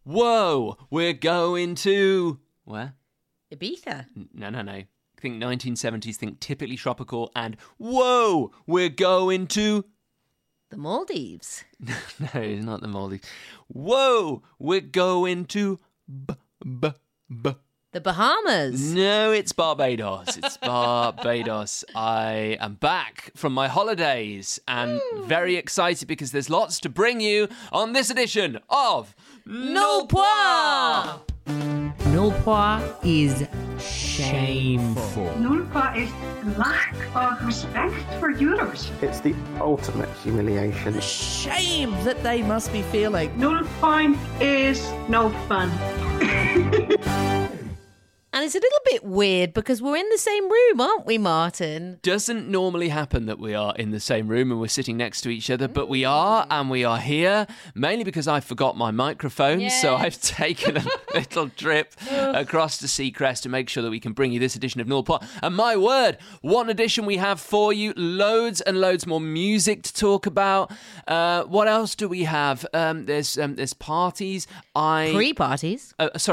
Whoa, we're going to... Where? Ibiza. No. Think 1970s, think typically tropical, and whoa, we're going to... The Maldives. No, it's not the Maldives. Whoa, we're going to... The Bahamas. No, it's Barbados. It's Barbados. I am back from my holidays and very excited because there's lots to bring you on this edition of Null Point. Null Point is shameful. Null Point is lack of respect for others. It's the ultimate humiliation. Shame that they must be feeling. Null Point is no fun. And it's a little bit weird because we're in the same room, aren't we, Martin? Doesn't normally happen that we are in the same room and we're sitting next to each other, but we are, and we are here, mainly because I forgot my microphone, so I've taken a little trip across to Seacrest to make sure that we can bring you this edition of Null Point. And my word, what edition we have for you. Loads and loads more music to talk about. What else do we have? There's parties. Pre-parties.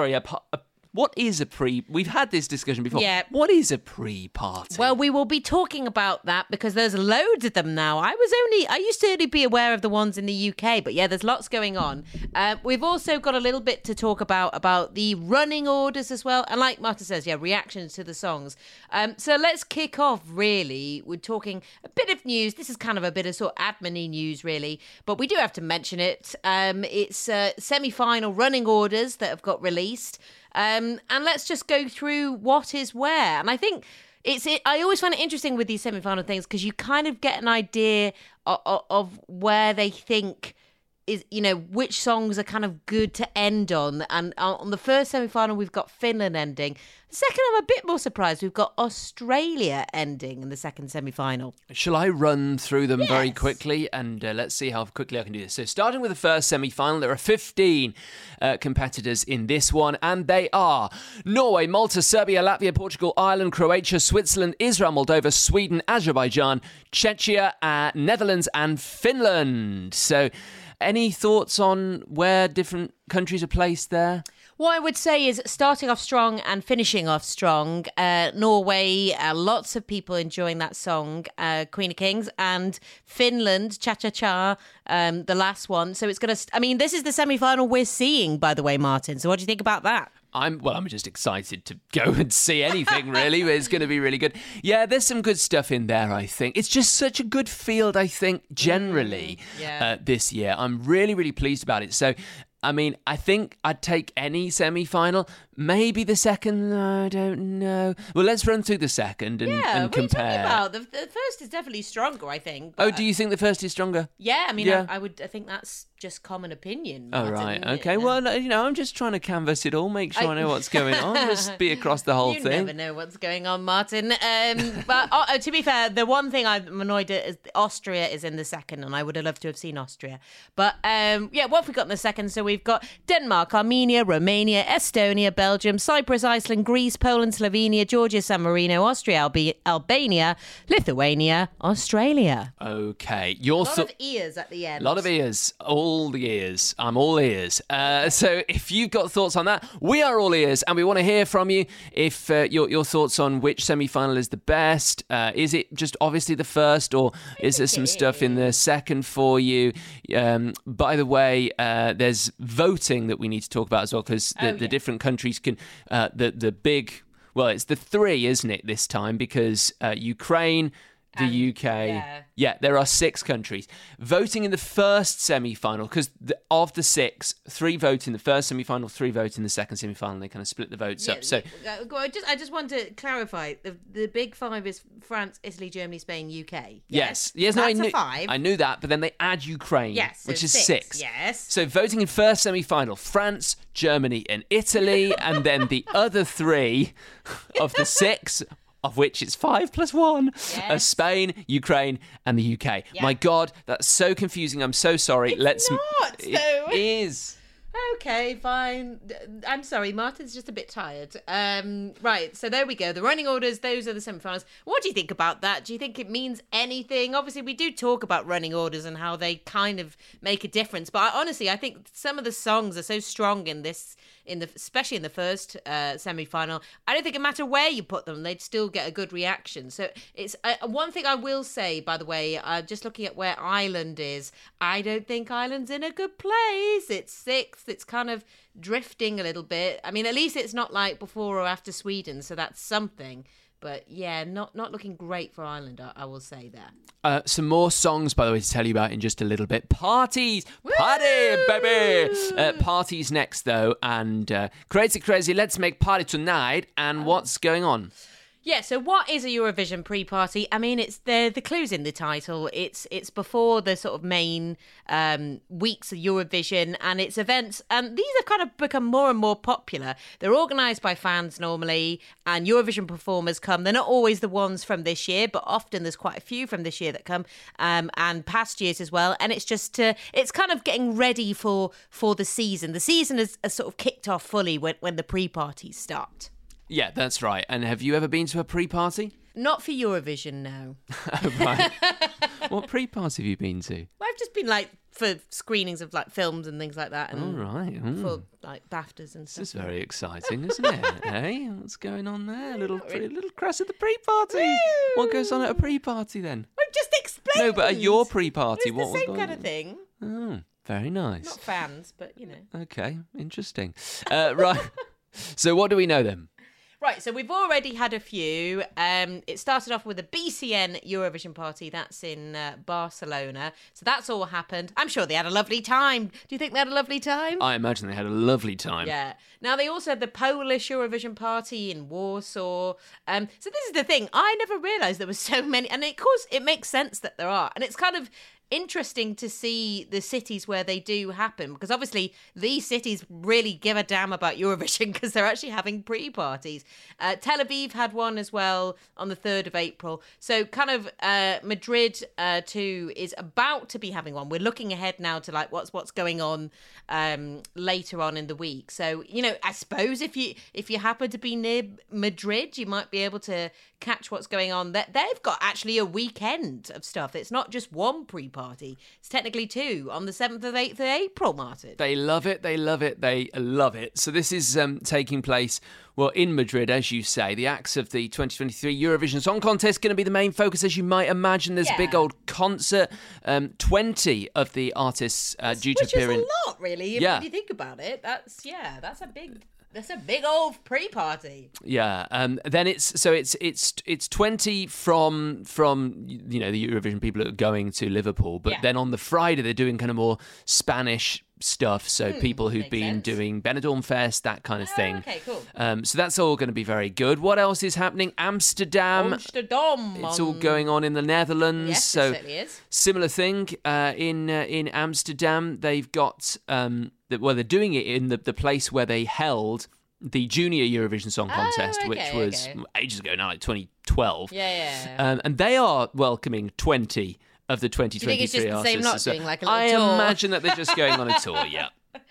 What is a pre... We've had this discussion before. Yeah. What is a pre-party? Well, we will be talking about that because there's loads of them now. I used to only be aware of the ones in the UK, but yeah, there's lots going on. We've also got a little bit to talk about the running orders as well. And like Marta says, reactions to the songs. So let's kick off, really. We're talking a bit of news. This is kind of a bit of sort of admin-y news, really. But we do have to mention it. It's semi-final running orders that have got released. And let's just go through what is where. And I think I always find it interesting with these semi-final things because you kind of get an idea of where they think is, which songs are kind of good to end on. And on the first semi-final, we've got Finland ending. The second, I'm a bit more surprised. We've got Australia ending in the second semi-final. Shall I run through them very quickly? And let's see how quickly I can do this. So starting with the first semi-final, there are 15 competitors in this one. And they are Norway, Malta, Serbia, Latvia, Portugal, Ireland, Croatia, Switzerland, Israel, Moldova, Sweden, Azerbaijan, Czechia, Netherlands and Finland. So any thoughts on where different countries are placed there? What I would say is starting off strong and finishing off strong. Norway, lots of people enjoying that song, Queen of Kings, and Finland, Cha Cha Cha, the last one. So it's going to, this is the semi-final we're seeing, by the way, Martin. So what do you think about that? I'm just excited to go and see anything, really. It's going to be really good. Yeah, there's some good stuff in there, I think. It's just such a good field, I think, generally, this year. I'm really, really pleased about it. So, I think I'd take any semi-final. Maybe the second, I don't know. Well, let's run through the second and compare. What are you talking about? The first is definitely stronger, I think. Oh, do you think the first is stronger? Yeah, I think that's just common opinion, Martin. Oh, right, okay. Well, I'm just trying to canvass it all, make sure I know what's going on, just be across the whole thing. You never know what's going on, Martin. But to be fair, the one thing I'm annoyed at is Austria is in the second, and I would have loved to have seen Austria. But, what have we got in the second? So we've got Denmark, Armenia, Romania, Estonia, Belgium, Cyprus, Iceland, Greece, Poland, Slovenia, Georgia, San Marino, Austria, Albania, Lithuania, Australia. Okay. A lot of ears at the end. A lot of ears. All the ears. I'm all ears. So if you've got thoughts on that, we are all ears and we want to hear from you. If your thoughts on which semi-final is the best, is it just obviously the first, or is there some stuff in the second for you? By the way, there's voting that we need to talk about as well, because the different countries can, the big, well, it's the three, isn't it, this time, because Ukraine, the UK. Yeah, there are 6 countries voting in the first semi-final, because of the 6, 3 vote in the first semi-final, 3 vote in the second semi-final. They kind of split the votes up. So I just want to clarify, the big 5 is France, Italy, Germany, Spain, UK. Yes. That's no, a 5. I knew that, but then they add Ukraine, which is 6. Yes. So voting in first semi-final, France, Germany and Italy, and then the other 3 of the 6, of which it's 5 plus 1, Spain, Ukraine, and the UK. Yeah. My God, that's so confusing. I'm so sorry. It's not, though. It is. Okay, fine. I'm sorry, Martin's just a bit tired. Right, so there we go. The running orders, those are the semi-finals. What do you think about that? Do you think it means anything? Obviously, we do talk about running orders and how they kind of make a difference. But honestly, I think some of the songs are so strong especially in the first semi-final. I don't think it matter where you put them, they'd still get a good reaction. So it's one thing I will say, by the way, just looking at where Ireland is, I don't think Ireland's in a good place. It's sixth. It's kind of drifting a little bit. I mean, at least it's not like before or after Sweden, so that's something. But yeah, not looking great for Ireland, I will say there. Some more songs, by the way, to tell you about in just a little bit. Parties! Party, baby! Parties next, though. And Crazy Crazy, let's make party tonight. And what's going on? Yeah, so what is a Eurovision pre-party? I mean, it's the clue's in the title. It's before the sort of main weeks of Eurovision, and it's events. And these have kind of become more and more popular. They're organised by fans normally, and Eurovision performers come. They're not always the ones from this year, but often there's quite a few from this year that come, and past years as well. And it's just it's kind of getting ready for the season. The season has sort of kicked off fully when the pre-parties start. Yeah, that's right. And have you ever been to a pre-party? Not for Eurovision, no. Oh, right. What pre-party have you been to? Well, I've just been for screenings of films and things like that, and all right. for BAFTAs and stuff. This is very exciting, isn't it? Hey, what's going on there? A little crash at the pre-party. What goes on at a pre-party then? I've just explained. No, but at your pre-party, it's the same kind of thing. Oh, very nice. Not fans, but you know. Okay, interesting. Right. So what do we know then? Right, so we've already had a few. It started off with a BCN Eurovision party. That's in Barcelona. So that's all happened. I'm sure they had a lovely time. Do you think they had a lovely time? I imagine they had a lovely time. Yeah. Now, they also had the Polish Eurovision party in Warsaw. So this is the thing. I never realised there were so many. And of course, it makes sense that there are. And it's kind of interesting to see the cities where they do happen, because obviously these cities really give a damn about Eurovision because they're actually having pre-parties. Tel Aviv had one as well on the 3rd of April. So kind of Madrid too is about to be having one. We're looking ahead now to what's going on later on in the week. So, you know, I suppose if you happen to be near Madrid, you might be able to catch what's going on. They've got actually a weekend of stuff. It's not just one pre-party. It's technically two on the 7th and 8th of April, Martin. They love it. They love it. They love it. So this is taking place, well, in Madrid, as you say. The acts of the 2023 Eurovision Song Contest going to be the main focus, as you might imagine. There's a big old concert. 20 of the artists due to appear in. Which is a lot, really, if you think about it. That's a big old pre-party. Yeah. Then it's 20 from you know, the Eurovision people that are going to Liverpool, but then on the Friday they're doing kind of more Spanish stuff. So people who've been doing Benidorm Fest, that kind of thing. Okay, cool. So that's all going to be very good. What else is happening? Amsterdam. It's all going on in the Netherlands. Yes, so it certainly is. Similar thing in Amsterdam. They've got they're doing it in the place where they held the Junior Eurovision Song Contest, which was ages ago now, like 2012. Yeah. And they are welcoming 20 of the 2023 Do you think it's just the same artists. not doing like a little tour? I imagine that they're just going on a tour, yeah.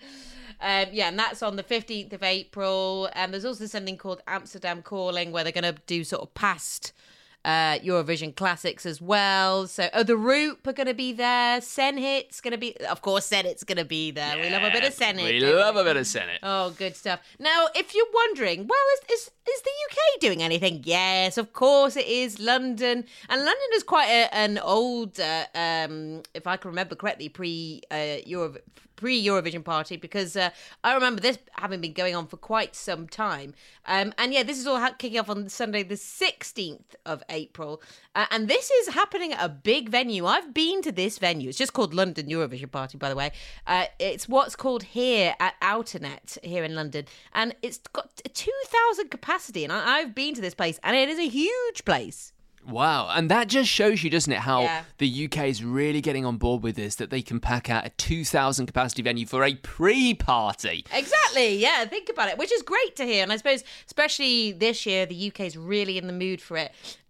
And that's on the 15th of April. And there's also something called Amsterdam Calling, where they're going to do sort of past Eurovision classics as well. So, The Roop are going to be there. Senhit's going to be, of course, Senhit's going to be there. Yeah, we love a bit of Senhit. We love a bit of Senhit. Oh, good stuff. Now, if you're wondering, well, is the UK doing anything? Yes, of course it is. London. And London is quite an old, if I can remember correctly, pre-Eurovision party, because I remember this having been going on for quite some time. This is all kicking off on Sunday the 16th of April. And this is happening at a big venue. I've been to this venue. It's just called London Eurovision Party, by the way. It's what's called here at Outernet here in London. And it's got 2,000 capacity. And I've been to this place, and it is a huge place. Wow, and that just shows you, doesn't it, how the UK is really getting on board with this, that they can pack out a 2,000 capacity venue for a pre-party. Exactly, yeah, think about it, which is great to hear. And I suppose, especially this year, the UK is really in the mood for it.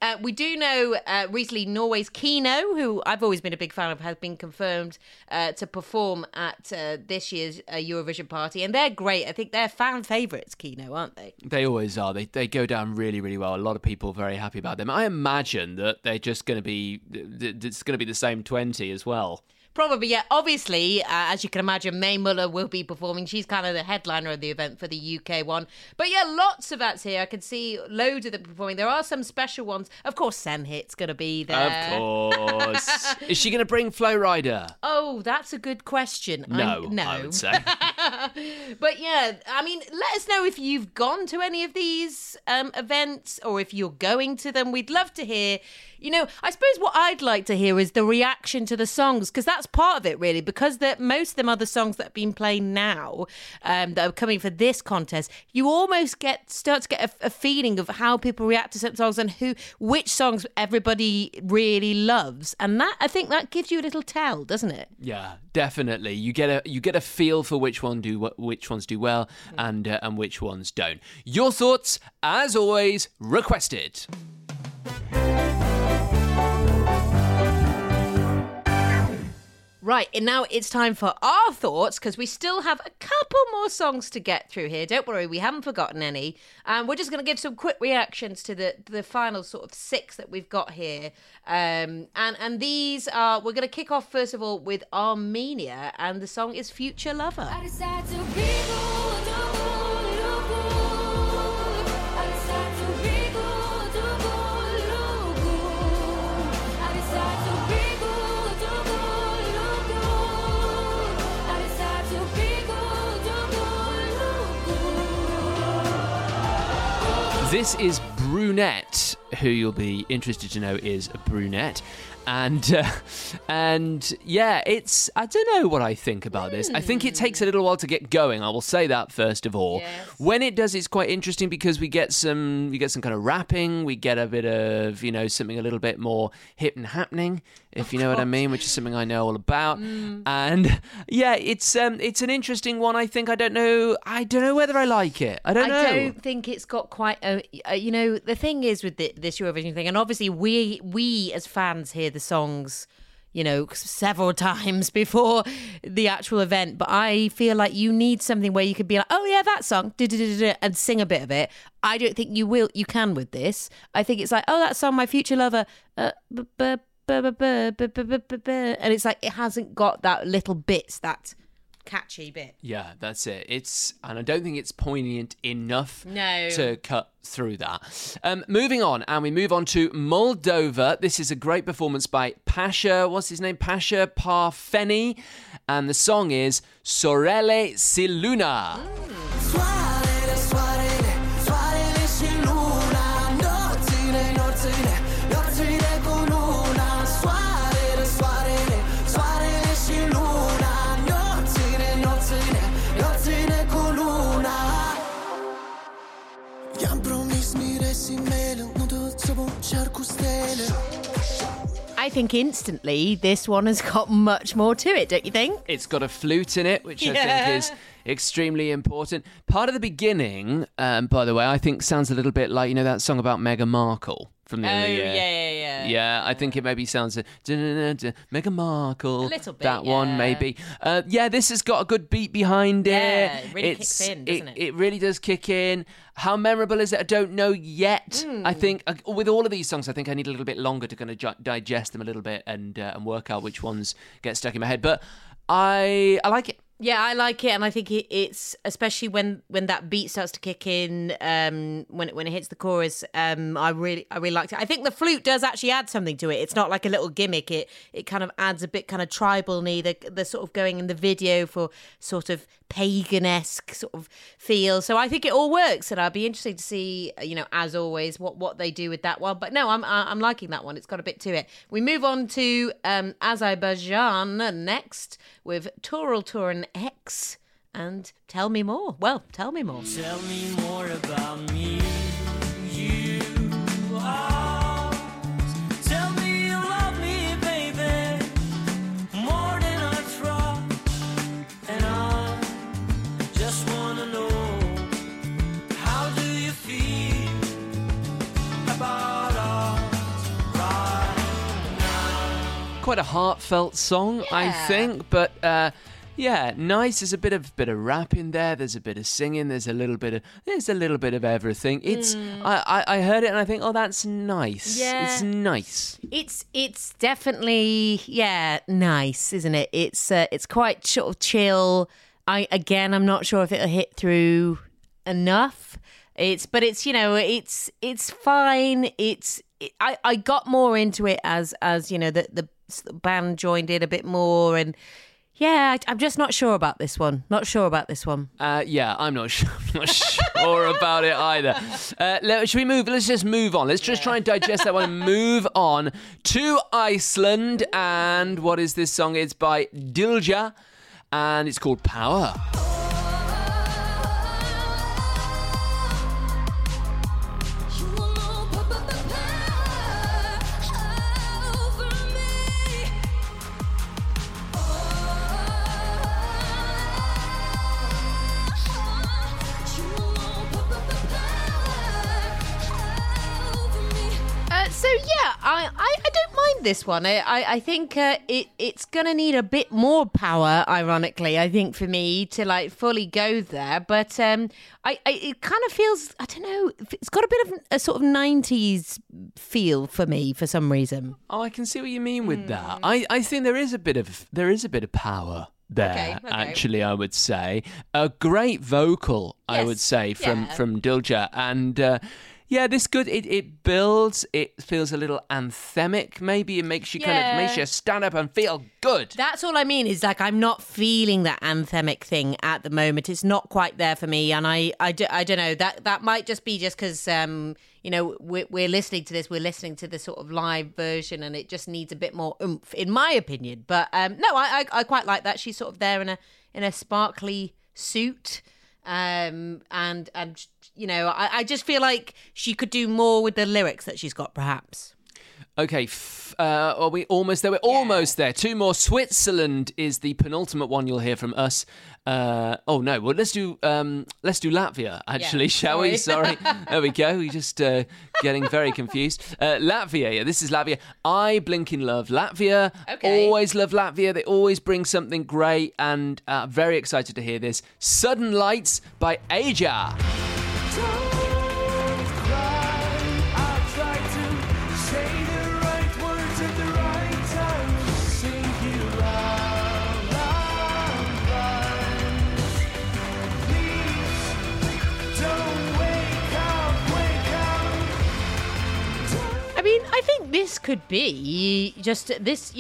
We do know recently Norway's Kino, who I've always been a big fan of, has been confirmed to perform at this year's Eurovision party. And they're great. I think they're fan favourites, Kino, aren't they? They always are. They go down really, really well. A lot of people are very happy about them. I imagine that they're just going to be, it's going to be the same 20 as well. Probably, yeah. Obviously, as you can imagine, Mae Muller will be performing. She's kind of the headliner of the event for the UK one. But yeah, lots of acts here. I can see loads of them performing. There are some special ones. Of course, Senhit's going to be there. Of course. Is she going to bring Flo Rida? Oh, that's a good question. No, I would say. But yeah, I mean, let us know if you've gone to any of these events or if you're going to them. We'd love to hear. You know, I suppose what I'd like to hear is the reaction to the songs, because that's part of it, really, because most of them are the songs that have been played now that are coming for this contest. You almost start to get a feeling of how people react to certain songs and which songs everybody really loves. And that, I think that gives you a little tell, doesn't it? Yeah, definitely. You get a feel for which ones do well and which ones don't. Your thoughts, as always, requested. Right, and now it's time for our thoughts, because we still have a couple more songs to get through here. Don't worry, we haven't forgotten any. We're just going to give some quick reactions to the final sort of 6 that we've got here. And these are, we're going to kick off, first of all, with Armenia, and the song is Future Lover. I decide to be good. This is Brunette, who you'll be interested to know is a brunette. And yeah, I don't know what I think about this. I think it takes a little while to get going. I will say that first of all. Yes. When it does, it's quite interesting because we get some kind of rapping. We get a bit of, something a little bit more hip and happening, if you know what I mean, which is something I know all about. And yeah, it's an interesting one. I think I don't know whether I like it. I don't know. I don't think it's got quite the thing is with this Eurovision thing, and obviously we as fans hear the songs, several times before the actual event. But I feel like you need something where you could be like, oh yeah, that song, and sing a bit of it. I don't think you can with this. I think it's like, oh, that song, My Future Lover, and it's like it hasn't got that little bits, that catchy bit. Yeah, that's it. And I don't think it's poignant enough to cut through that. Moving on, and we move on to Moldova. This is a great performance by Pasha. What's his name? Pasha Parfeni, and the song is Sorele si Luna. I think instantly this one has got much more to it, don't you think? It's got a flute in it, which I think is extremely important. Part of the beginning, by the way, I think sounds a little bit like, that song about Meghan Markle from the other year. Yeah. Yeah, I think it maybe sounds Meghan Markle. A little bit, that one, maybe. This has got a good beat behind it. Yeah, it really kicks in, doesn't it? It really does kick in. How memorable is it? I don't know yet. I think with all of these songs, I think I need a little bit longer to kind of digest them a little bit and work out which ones get stuck in my head. But I like it. Yeah, I like it, and I think it's especially when that beat starts to kick in, when it hits the chorus. I really liked it. I think the flute does actually add something to it. It's not like a little gimmick. It kind of adds a bit kind of tribal-y. The sort of going in the video for sort of pagan-esque sort of feel. So I think it all works, and I'll be interested to see, as always, what they do with that one. But no, I'm liking that one. It's got a bit to it. We move on to Azerbaijan next with Tural Turan X and Tell Me More. Well, tell me more. Tell me more about me. You are. Tell me you love me, baby, more than I try. And I just wanna know, how do you feel about our quite a heartfelt song, I Yeah. think. But yeah, nice. There's a bit of rap in there. There's a bit of singing. There's a little bit of everything. It's I heard it and I think, oh, that's nice. Yeah. It's nice. It's definitely nice, isn't it? It's quite sort of chill. I'm not sure if it'll hit through enough. It's fine. I got more into it as the band joined in a bit more, and I'm just not sure about this one. Yeah, I'm not sure. I'm not sure about it either. Should we move? Let's just move on. Let's just try and digest that one and move on to Iceland. And what is this song? It's by Dilja, and it's called Power. I don't mind this one. I think it's going to need a bit more power, ironically, I think, for me to like fully go there. But it kind of feels, I don't know, it's got a bit of a sort of 90s feel for me for some reason. Oh, I can see what you mean with that. I think there is a bit of power there. Okay. Actually, I would say a great vocal. I Yes, would say from yeah. Dilja, and yeah, this good. It builds. It feels a little anthemic. Maybe it makes you makes you stand up and feel good. That's all I mean is like I'm not feeling that anthemic thing at the moment. It's not quite there for me, and I don't know, that might just be just because we're listening to this, we're listening to the sort of live version, and it just needs a bit more oomph, in my opinion. But no, I quite like that. She's sort of there in a sparkly suit. And I just feel like she could do more with the lyrics that she's got, perhaps. Okay, are we almost there? We're almost there. Two more. Switzerland is the penultimate one you'll hear from us. Oh no, well let's do Latvia actually, shall we? Sorry, there we go. We just getting very confused. Latvia, yeah, this is Latvia. I blinking love Latvia. Okay. Always love Latvia. They always bring something great, and very excited to hear this. Sudden Lights by Aja. I mean, I think this could be just this,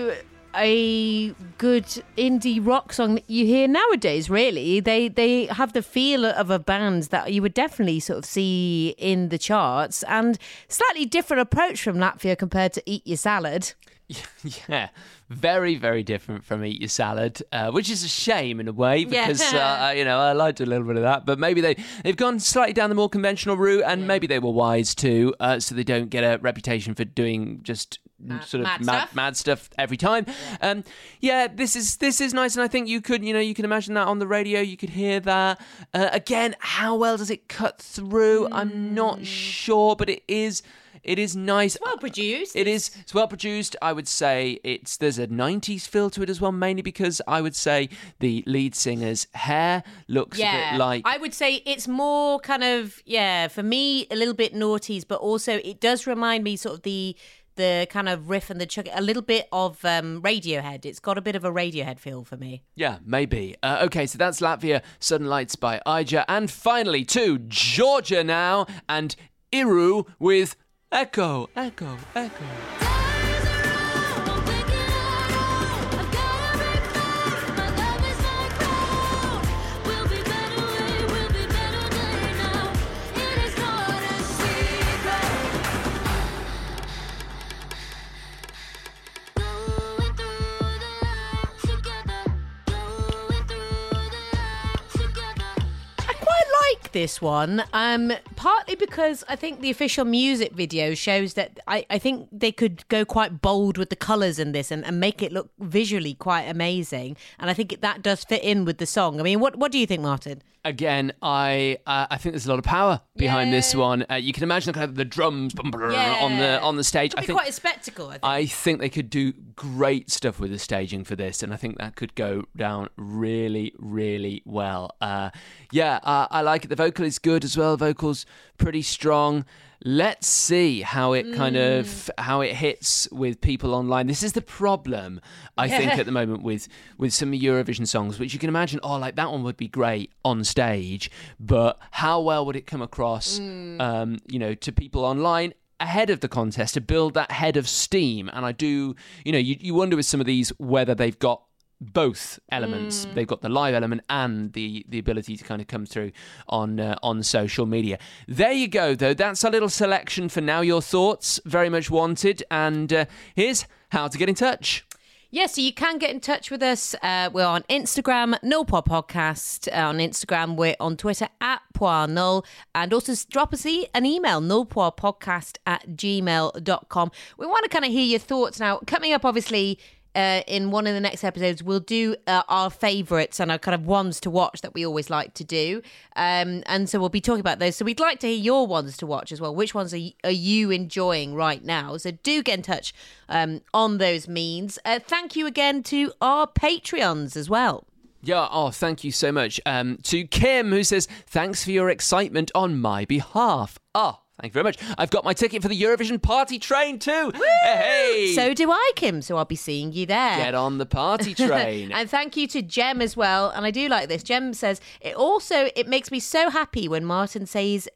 a good indie rock song that you hear nowadays, really. They have the feel of a band that you would definitely sort of see in the charts, and slightly different approach from Latvia compared to Eat Your Salad. Yeah, very, very different from Eat Your Salad, which is a shame in a way because, I liked a little bit of that. But maybe they've gone slightly down the more conventional route, and maybe they were wise too, so they don't get a reputation for doing just mad stuff every time. This is nice, and I think you can imagine that on the radio. You could hear that. Again, how well does it cut through? I'm not sure, but it is nice. Well produced. It's well produced. I would say there's a 90s feel to it as well, mainly because I would say the lead singer's hair looks a bit like... I would say it's more kind of, for me, a little bit noughties, but also it does remind me sort of the kind of riff and the chuck, a little bit of Radiohead. It's got a bit of a Radiohead feel for me. Yeah, maybe. Okay, so that's Latvia, Sudden Lights by Aja. And finally to Georgia now, and Iru with Echo. This one, partly because I think the official music video shows that I think they could go quite bold with the colours in this and make it look visually quite amazing. And I think that does fit in with the song. I mean, what do you think, Martin? Again, I think there's a lot of power behind this one. You can imagine kind of the drums on the stage. It'll be quite a spectacle, I think. I think they could do great stuff with the staging for this, and I think that could go down really, really well. I like it. The vocal is good as well. Vocal's pretty strong. Let's see how it how it hits with people online. This is the problem, I think, at the moment with some Eurovision songs, which you can imagine, like that one would be great on stage, but how well would it come across, to people online ahead of the contest to build that head of steam? And I do, you wonder with some of these whether they've got both elements. They've got the live element and the ability to kind of come through on social media. There you go, though. That's a little selection for Now Your Thoughts, very much wanted. And here's how to get in touch. Yeah, so you can get in touch with us. We're on Instagram, Nullpoir Podcast. On Instagram, we're on Twitter @PoirNull. And also drop us an email, nullpoirpodcast@gmail.com. We want to kind of hear your thoughts now. Coming up, obviously, in one of the next episodes, we'll do our favourites and our kind of ones to watch that we always like to do. And so we'll be talking about those. So we'd like to hear your ones to watch as well. Which ones are you enjoying right now? So do get in touch on those means. Thank you again to our Patreons as well. Yeah, thank you so much. To Kim, who says, thanks for your excitement on my behalf. Thank you very much. I've got my ticket for the Eurovision party train too. Hey! So do I, Kim, so I'll be seeing you there. Get on the party train. And thank you to Jem as well. And I do like this. Jem says, it makes me so happy when Martin says...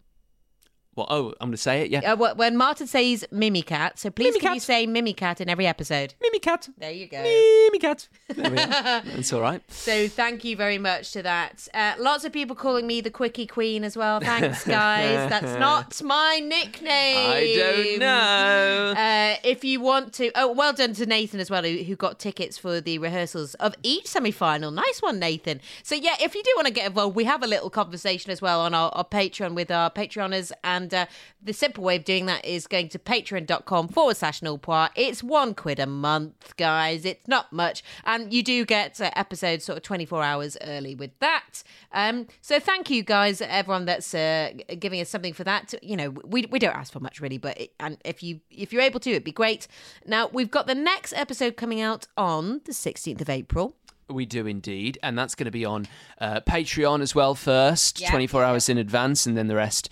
Well, I'm going to say it, yeah. When Martin says Mimicat, so please can you say Mimicat in every episode? Mimicat. There you go. Mimicat. There we are. That's all right. So thank you very much to that. Lots of people calling me the Quickie Queen as well. Thanks, guys. That's not my nickname. I don't know. If you want to... Oh, well done to Nathan as well, who got tickets for the rehearsals of each semi-final. Nice one, Nathan. So yeah, if you do want to get involved, we have a little conversation as well on our Patreon with our Patreoners, and the simple way of doing that is going to patreon.com/Nullpoir. It's £1 a month, guys. It's not much. And you do get episodes sort of 24 hours early with that. So thank you, guys, everyone that's giving us something for that. We don't ask for much, really, but and if you're able to, it'd be great. Now, we've got the next episode coming out on the 16th of April. We do indeed, and that's going to be on Patreon as well first, 24 hours in advance, and then the rest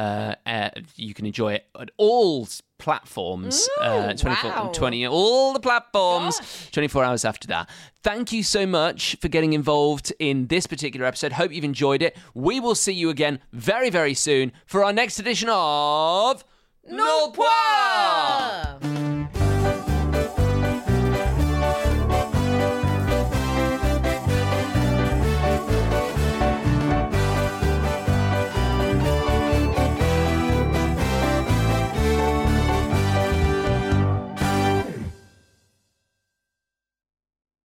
you can enjoy it at all platforms, 20, all the platforms, 24 hours after that. Thank you so much for getting involved in this particular episode. Hope you've enjoyed it. We will see you again very, very soon for our next edition of Nullpoir!